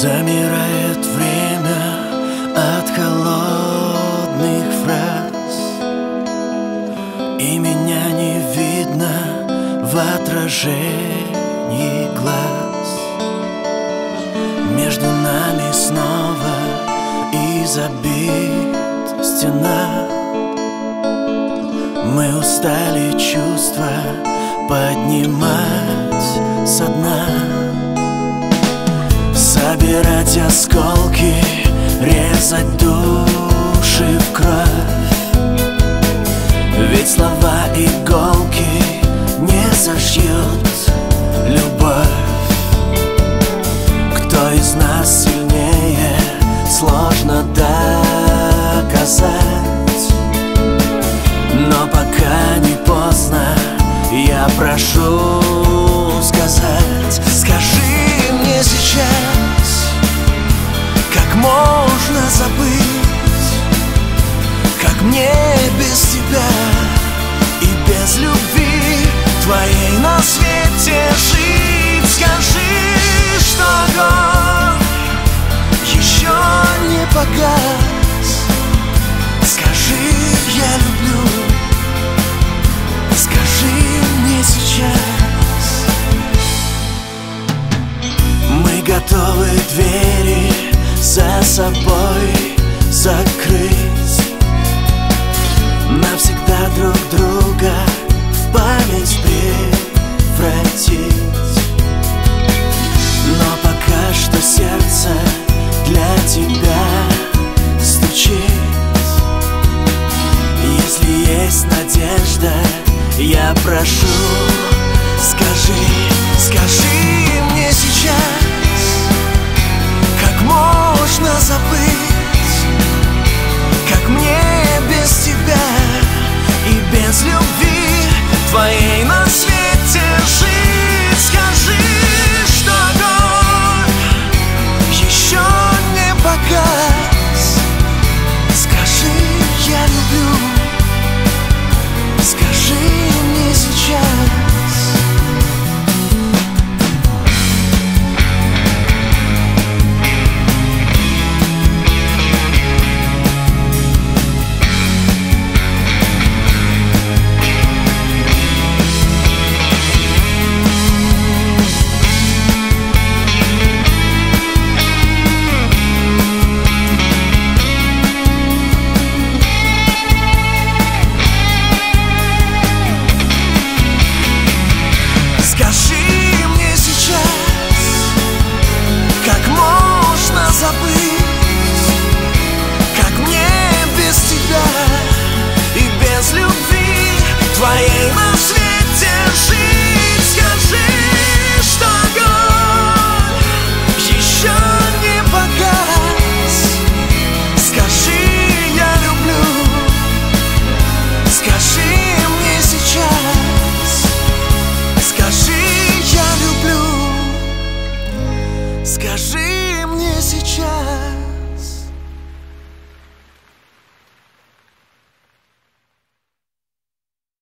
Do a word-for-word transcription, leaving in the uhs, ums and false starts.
Замирает время от холодных фраз, и меня не видно в отражении глаз. Между нами снова и забит стена. Мы устали чувства поднимать со дна, собирать осколки, резать души в кровь. Ведь слова иголки не зашьют любовь. Кто из нас сильнее, сложно доказать. Но пока не поздно, я прошу сказать: скажи мне сейчас, как можно забыть, как мне без тебя и без любви твоей на свете жить. Скажи, что огонь еще не погас. Скажи, я люблю. Скажи мне сейчас. Мы готовы двери за собой закрыть, навсегда друг друга в память превратить. Но пока что сердце для тебя стучит. Если есть надежда, я прошу, скажи, скажи.